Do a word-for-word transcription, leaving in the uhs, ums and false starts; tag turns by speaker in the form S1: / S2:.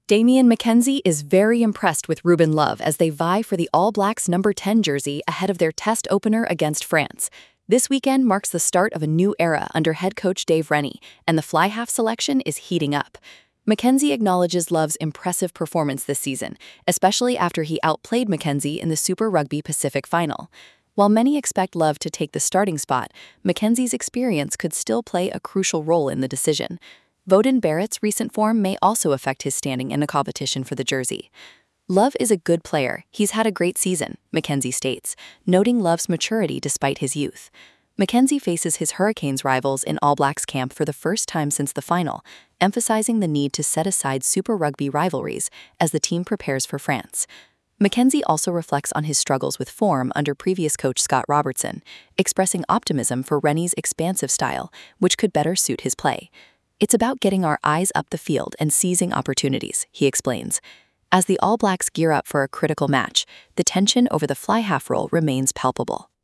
S1: Damian McKenzie is very impressed with Ruben Love as they vie for the All Blacks number ten jersey ahead of their test opener against France. This weekend marks the start of a new era under head coach Dave Rennie, and the fly half selection is heating up. McKenzie acknowledges Love's impressive performance this season, especially after he outplayed McKenzie in the Super Rugby Pacific Final. While many expect Love to take the starting spot, McKenzie's experience could still play a crucial role in the decision. Beauden Barrett's recent form may also affect his standing in the competition for the jersey. Love is a good player. He's had a great season, McKenzie states, noting Love's maturity despite his youth. McKenzie faces his Hurricanes rivals in All Blacks camp for the first time since the final, emphasizing the need to set aside Super Rugby rivalries as the team prepares for France. McKenzie also reflects on his struggles with form under previous coach Scott Robertson, expressing optimism for Rennie's expansive style, which could better suit his play. "It's about getting our eyes up the field and seizing opportunities," he explains. As the All Blacks gear up for a critical match, the tension over the fly half role remains palpable.